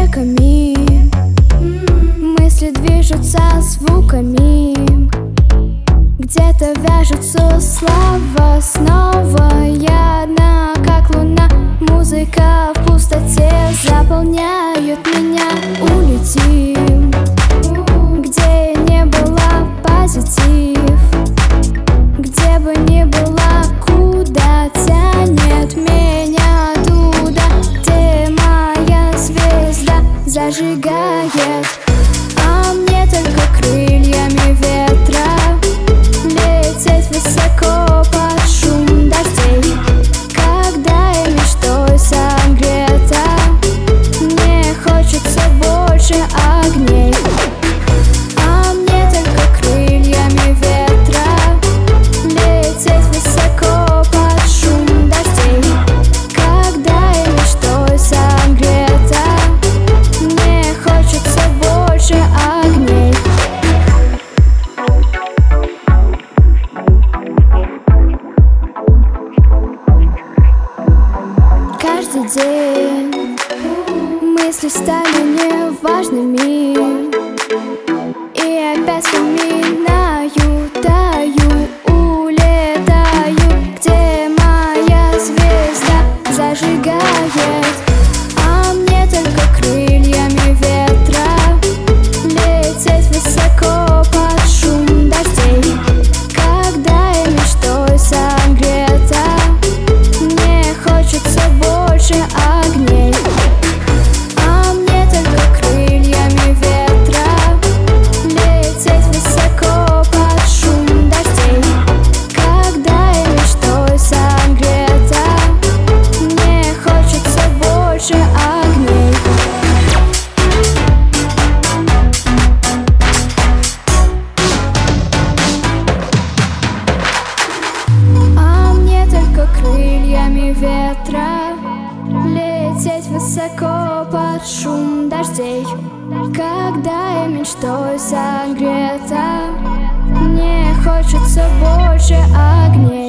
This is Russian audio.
веками, мысли движутся звуками, где-то вяжутся слова снова. Я одна, как луна, музыка в пустоте заполняет меня. Улетим, где не была, позитив, где бы ни была, куда тянет меня туда, где моя звезда зажигает. А мне только крыльями ветра лететь высоко под шум дождей. Когда я мечтой согрета, мне хочется больше огней. А мне только крыльями ветра лететь высоко под шум дождей. Когда я мечтой согрета, мне хочется больше огней. Каждый день мысли стали неважными, и опять вспоминаю, таю, улетаю, где моя звезда зажигает. А мне только крыльями ветра лететь высоко под шум дождей. Когда я мечтой согрета, мне хочется больше огней. А мне только крыльями ветра лететь высоко под шум дождей. Когда я мечтой согрета, мне хочется больше огней. А мне только крыльями ветра лететь высоко под шум дождей. Когда я мечтой согрета, мне хочется больше огней.